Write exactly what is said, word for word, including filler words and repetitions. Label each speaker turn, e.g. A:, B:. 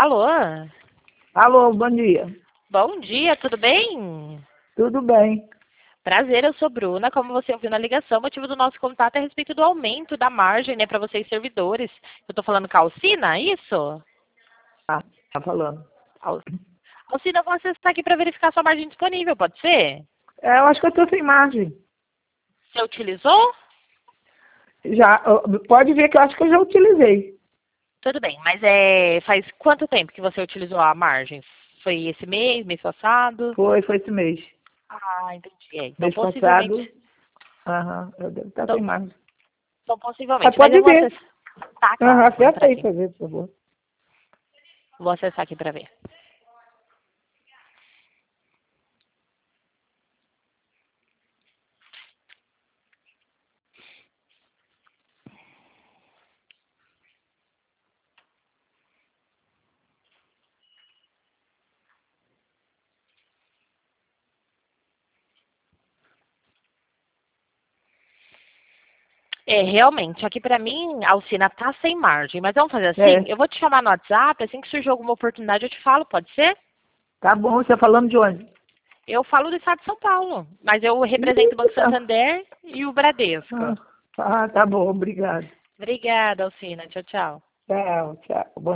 A: Alô?
B: Alô, bom dia.
A: Bom dia, tudo bem?
B: Tudo bem?
A: Prazer, eu sou Bruna. Como você ouviu na ligação, o motivo do nosso contato é a respeito do aumento da margem, né, para vocês servidores. Eu tô falando com a Alcina, é isso?
B: Ah, tá falando.
A: Al- Alcina, você está aqui para verificar sua margem disponível, pode ser?
B: É, eu acho que eu estou sem margem.
A: Você utilizou?
B: Já, ó, pode ver que eu acho que eu já utilizei.
A: Tudo bem, mas é, faz quanto tempo que você utilizou a margem? Foi esse mês, mês passado?
B: Foi, foi esse mês.
A: Ah, entendi. É, Então,
B: Mês passado,
A: possivelmente.
B: aham, eu devo estar
A: Então,
B: sem margem.
A: então,
B: Mas
A: possivelmente. Mas
B: pode
A: eu vou
B: ver.
A: acessar. Tá,
B: Aham,
A: claro, vou
B: acerta
A: entrar
B: aí
A: aqui.
B: pra ver, por favor.
A: Vou acessar aqui para ver. É, realmente, aqui pra mim, a Alcina tá sem margem, mas vamos fazer assim?
B: É,
A: Eu vou te chamar no WhatsApp, assim que surgir alguma oportunidade eu te falo, pode ser?
B: tá bom, você tá falando de onde?
A: Eu falo do estado de São Paulo, mas eu represento o Banco
B: Tá.
A: Santander e o Bradesco.
B: Ah, ah, tá bom, obrigado.
A: Obrigada, Alcina. Tchau, tchau.
B: Tchau, tchau. Bom